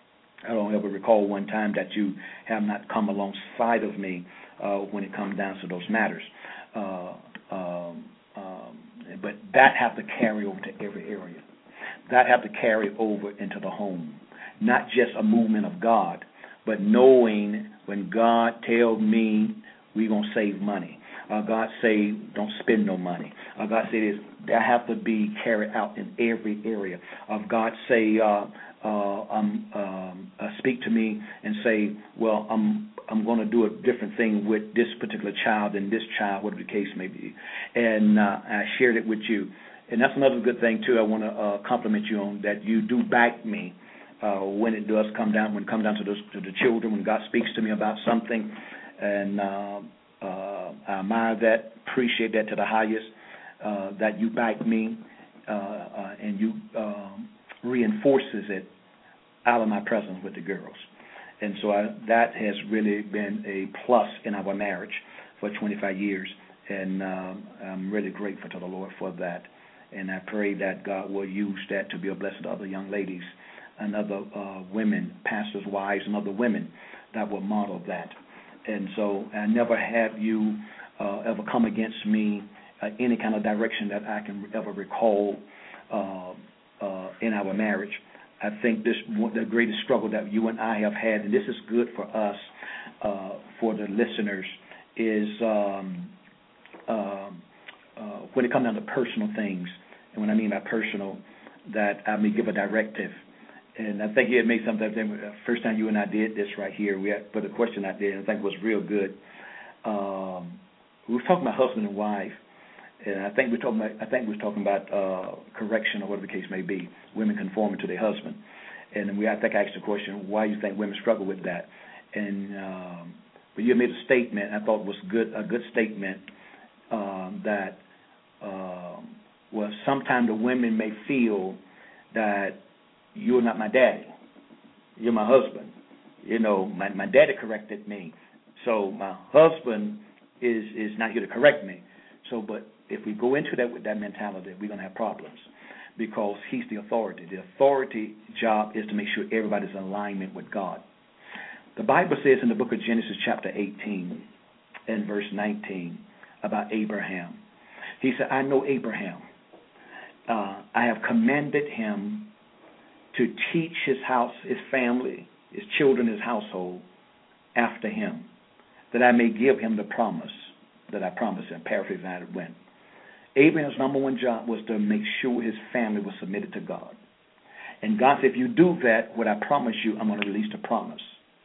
I don't ever recall one time that you have not come alongside of me uh, when it comes down to those matters. Uh, um, um, but that have to carry over to every area. That have to carry over into the home. Not just a movement of God, but knowing when God tells me we're going to save money. Uh, God say don't spend no money. Uh, God say this, that have to be carried out in every area. Of uh, God say uh, uh, um, um, uh, speak to me and say, well, I'm I'm going to do a different thing with this particular child and this child, whatever the case may be. And uh, I shared it with you. And that's another good thing, too, I want to uh, compliment you on, that you do back me uh, when it does come down, when it comes down to, those, to the children, when God speaks to me about something. And uh, uh, I admire that, appreciate that to the highest, uh, that you back me uh, uh, and you um, reinforces it out of my presence with the girls. And so I, that has really been a plus in our marriage for twenty-five years. And um, I'm really grateful to the Lord for that. And I pray that God will use that to be a blessing to other young ladies and other uh, women, pastors' wives, and other women that will model that. And so I never have you uh, ever come against me uh, any kind of direction that I can ever recall uh, uh, in our marriage. I think this the greatest struggle that you and I have had, and this is good for us, uh, for the listeners, is um, uh, uh, when it comes down to personal things. And when I mean by personal, that I may give a directive. And I think you had made something. The first time you and I did this right here, we had put a question out there, and I think it was real good. Um, we were talking about husband and wife, and I think we're talking about. I think we were talking about uh, correction or whatever the case may be, women conforming to their husband. And we, I think, I asked the question, why you think women struggle with that? And um, but you made a statement. I thought was good, a good statement um, that um, well, sometimes the women may feel that you're not my daddy. You're my husband. You know, my, my daddy corrected me. So my husband is, is not here to correct me. So, but if we go into that with that mentality, we're going to have problems because he's the authority. The authority job is to make sure everybody's in alignment with God. The Bible says in the book of Genesis chapter eighteen and verse nineteen about Abraham. He said, I know Abraham. Uh, I have commanded him to teach his house, his family, his children, his household after him, that I may give him the promise that I promised him. Paraphrase how it went. Abraham's number one job was to make sure his family was submitted to God. And God said, if you do that, what I promise you, I'm going to release the promise.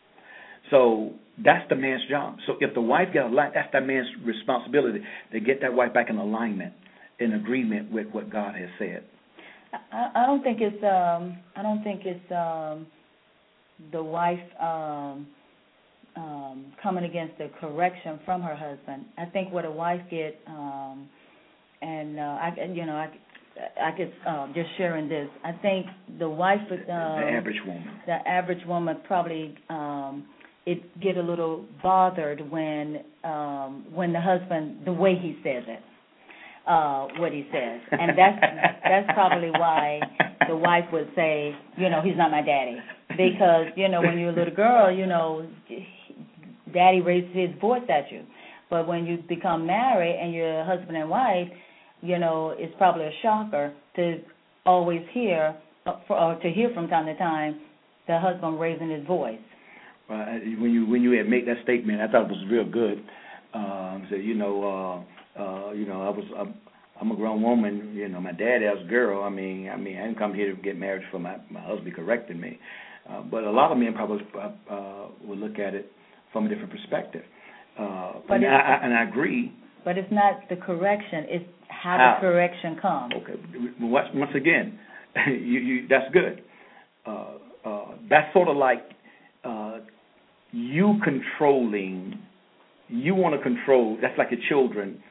So that's the man's job. So if the wife gets aligned, that's that man's responsibility to get that wife back in alignment, in agreement with what God has said. I, I don't think it's um I don't think it's um the wife um um coming against the correction from her husband. I think what a wife get um and uh, I you know I I could um, just sharing this. I think the wife, um, the average woman, the average woman probably um, it get a little bothered when um, when the husband, the way he says it, uh, what he says, and that's that's probably why the wife would say, you know, he's not my daddy, because you know when you're a little girl, you know, daddy raised his voice at you, but when you become married and you're husband and wife, you know, it's probably a shocker to always hear, or to hear from time to time, the husband raising his voice. Well, when you when you had make that statement, I thought it was real good. Um, so you know, uh, uh, you know, I was I'm, I'm a grown woman. You know, my daddy was a girl. I mean, I mean, I didn't come here to get married for my my husband correcting me. Uh, but a lot of men probably uh, uh, will look at it from a different perspective. Uh, but and I, I and I agree. But it's not the correction; it's how, how? the correction comes. Okay. Once, once again, you, you, that's good. Uh, uh, that's sort of like uh, you controlling. You want to control. That's like your children.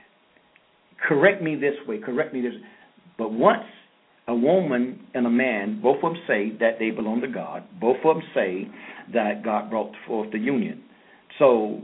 Correct me this way. Correct me this. But once a woman and a man, both of them say that they belong to God. Both of them say that God brought forth the union. So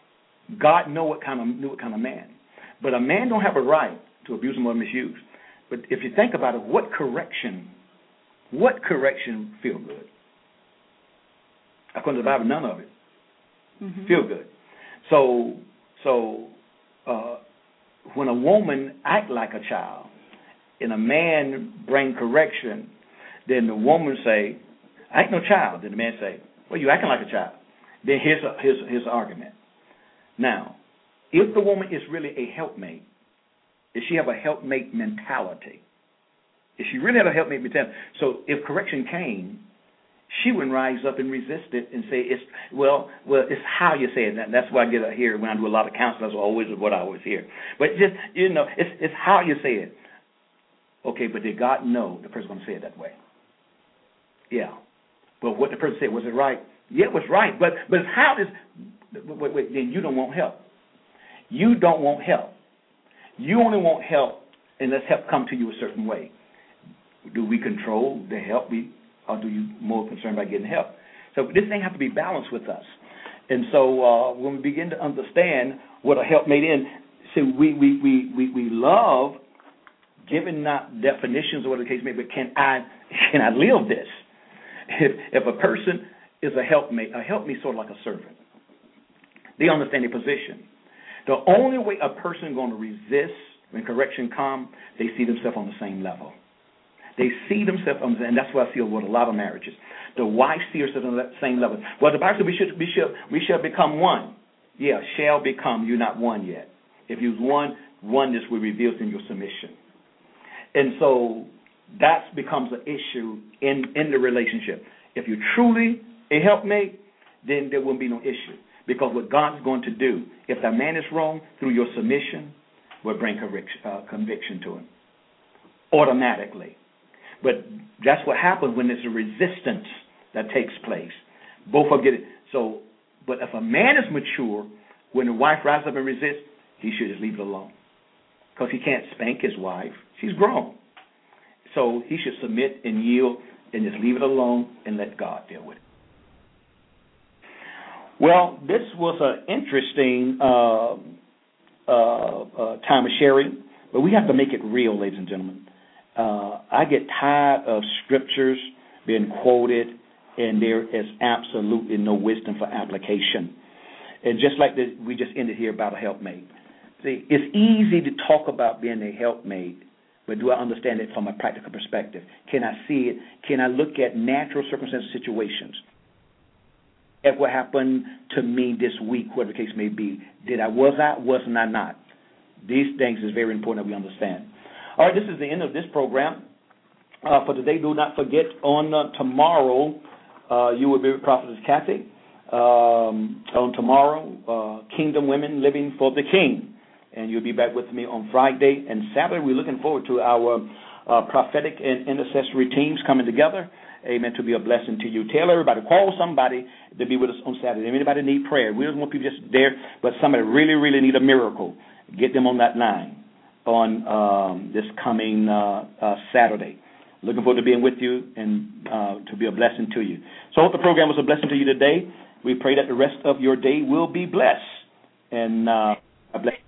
God know what kind of knew what kind of man. But a man don't have a right to abuse him or misuse. But if you think about it, what correction, what correction feel good? According to the Bible, none of it mm-hmm. feel good. So, so uh, when a woman act like a child and a man bring correction, then the woman say, "I ain't no child." Then the man say, "Well, you acting like a child." Then here's a, here's here's the argument. Now, if the woman is really a helpmate, if she have a helpmate mentality, if she really had a helpmate mentality, so if correction came, she wouldn't rise up and resist it and say, "It's well, well, it's how you say it." And that's why I get here when I do a lot of counseling. That's always what I always hear. But just you know, it's it's how you say it. Okay, but did God know the person going to say it that way? Yeah. But what the person said, was it right? Yeah, it was right. But but how does wait wait? Then you don't want help. You don't want help. You only want help unless help come to you a certain way. Do we control the help, we, or do you more concerned about getting help? So this thing has to be balanced with us. And so uh, when we begin to understand what a helpmate is, so we we, we, we, we love giving not definitions or whatever the case may be, but can I can I live this? If if a person is a helpmate, a helpmate is sort of like a servant. They understand their position. The only way a person is going to resist when correction comes, they see themselves on the same level. They see themselves, on the, and that's what I see with a lot of marriages. The wife sees herself on that same level. Well, the Bible says we should, we should, we shall become one. Yeah, shall become. You're not one yet. If you're one, oneness will be revealed in your submission. And so that becomes an issue in, in the relationship. If you're truly a helpmate, then there won't be no issue. Because what God's going to do, if that man is wrong, through your submission, will bring correction, uh, conviction to him automatically. But that's what happens when there's a resistance that takes place. Both are getting so. But if a man is mature, when the wife rises up and resists, he should just leave it alone, because he can't spank his wife. She's grown, so he should submit and yield and just leave it alone and let God deal with it. Well, this was an interesting uh, uh, uh, time of sharing, but we have to make it real, ladies and gentlemen. Uh, I get tired of scriptures being quoted, and there is absolutely no wisdom for application. And just like the, we just ended here about a helpmate. See, it's easy to talk about being a helpmate, but do I understand it from a practical perspective? Can I see it? Can I look at natural circumstances, situations? At what happened to me this week, whatever the case may be. Did I, was I, wasn't I not? These things is very important that we understand. All right, this is the end of this program. Uh, for today, do not forget, on uh, tomorrow, uh, you will be with Prophetess Kathy. Um, on tomorrow, uh, Kingdom Women Living for the King. And you'll be back with me on Friday and Saturday. We're looking forward to our uh, prophetic and intercessory teams coming together. Amen, to be a blessing to you. Tell everybody, call somebody to be with us on Saturday. If anybody need prayer, we don't want people just there, but somebody really, really need a miracle. Get them on that line. on um, this coming uh, uh, Saturday. Looking forward to being with you and uh, to be a blessing to you. So I hope the program was a blessing to you today. We pray that the rest of your day will be blessed. And uh, I bless